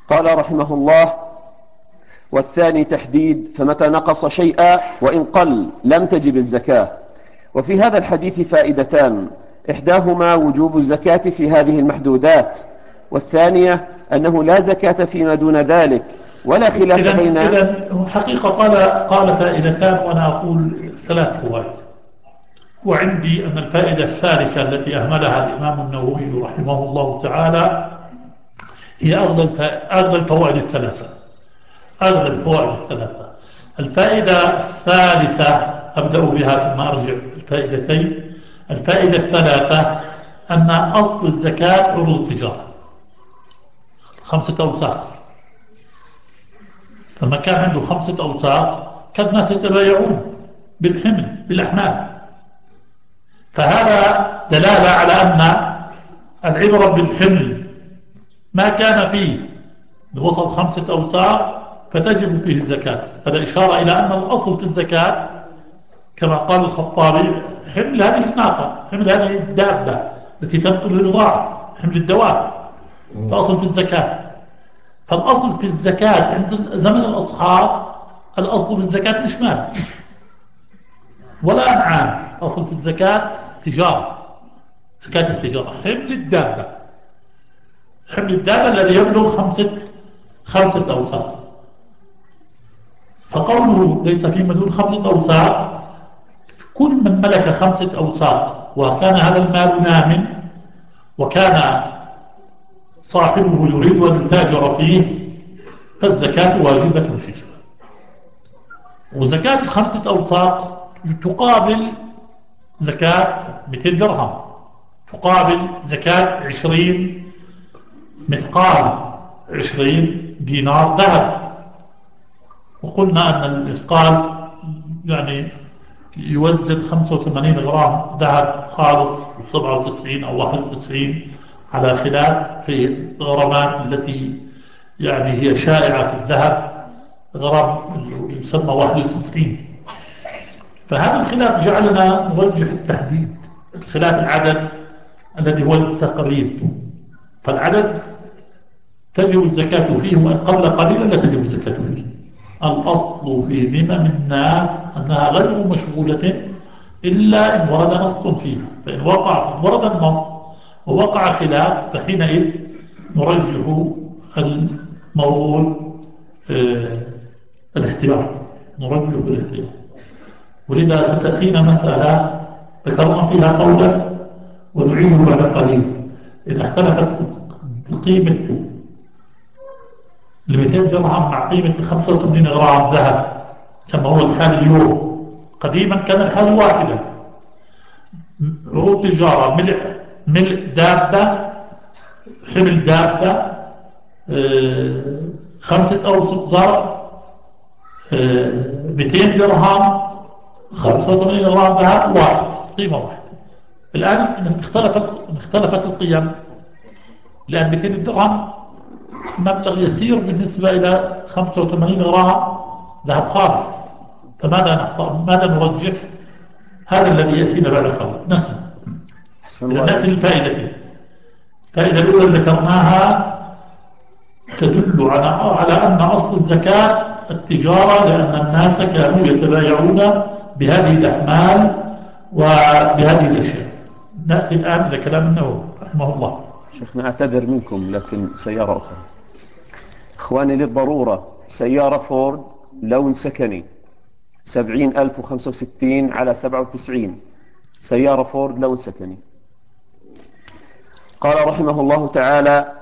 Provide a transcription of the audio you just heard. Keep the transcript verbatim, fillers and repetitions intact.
قال رحمه الله: والثاني تحديد، فمتى نقص شيئا وإن قل لم تجب الزكاة. وفي هذا الحديث فائدتان: إحداهما وجوب الزكاة في هذه المحدودات، والثانية أنه لا زكاة فيما دون ذلك، ولا خلاف إذن بين. إذن حقيقة قال قال فائدتان وأنا أقول ثلاث فوائد. وعندي أن الفائدة الثالثة التي أهملها الإمام النووي رحمه الله تعالى هي أغلى أغلى الفوائد الثلاثة. أغلى الفوائد الثلاثة. الفائدة الثالثة أبدأ بها ثم أرجع الفائدتين. الفائدة الثلاثة أن أصل الزكاة عروض التجارة خمسة أوساق. فما كان عنده خمسة أوساق كان الناس يتبايعون بالحمل بالأحمال. فهذا دلالة على أن العبرة بالحمل ما كان فيه وصل خمسة أوساق فتجب فيه الزكاة. هذا إشارة إلى أن الأصل في الزكاة كما قال الخطابي حمل هذه الناقة، حمل هذه الدابة التي تنقل البضاعة، حمل الدواب. الأصل في الزكاة. فالأصل في الزكاة عند زمن الأصحاب الأصل في الزكاة مش مال ولا أنعام. الأصل في الزكاة تجارة، زكاة التجارة. حمل الدابة، حمل الدابة الذي يبلغ خمسة خمسة أوساق. فقوله ليس في مدون خمسة أوساق، كل من ملك خمسة أوساق وكان هذا المال نام وكان صاحبه يريد أن يتاجر فيه فالزكاة واجبة فيه. وزكاة الخمسة أوساق تقابل زكاة مئتين درهم، تقابل زكاة عشرين مثقال، عشرين دينار ذهب. وقلنا أن المثقال يعني يوزن خمسة وثمانين غرام ذهب خالص وسبعة وتسعين أو واحد وتسعين، على خلاف في الغرامات التي يعني هي شائعة في الذهب، غرام يسمى واحد وتسعين. فهذا الخلاف جعلنا نرجح التحديد، خلاف العدد الذي هو التقريب. فالعدد تجب الزكاة فيه وإن قبل قليلا لا تجب الزكاة فيه. الأصل في ذمم الناس أنها غير مشغولة إلا إن ورد نص فيها. فإن وقع فإن ورد النص ووقع خلاف فحينئذ نرجح الموضوع آه الاحتياط، نرجح الاحتياط. ولذا ستأتينا مسألة ذكرنا فيها قولا ونعيده بعد قليل. إذا اختلفت قيمة ال مئتين درهم مع قيمة ال خمسة وثمانين غرام ذهب كما هو الحال اليوم، قديما كان الحال واحدا. عروض تجارة ملء ملء دابة، حمل دابة، آه، خمسة أوسق زرع، آه، مئتين درهم، خمسة وثمانين غرام ذهب، واحد، قيمة واحدة. الآن اختلفت اختلفت القيم، لأن مئتين درهم مبلغ يسير بالنسبة إلى خمسة وثمانين غرام ذهب خالص. فماذا نختار؟ ماذا نرجح؟ هذا الذي يأتينا بعد قليل. نسمع. أحسن إذا الله نأتي إليك. للفائدة. الفائدة الأولى ذكرناها تدل على على أن أصل الزكاة التجارة، لأن الناس كانوا يتبايعون بهذه الأحمال وبهذه الأشياء. نأتي الآن إلى كلام النووي رحمه الله. شيخنا أعتذر منكم، لكن سيارة أخرى. إخواني، للضرورة سيارة فورد لون سكني سبعين ألف وخمسة وستين على سبعة وتسعين، سيارة فورد لون سكني. قال رحمه الله تعالى: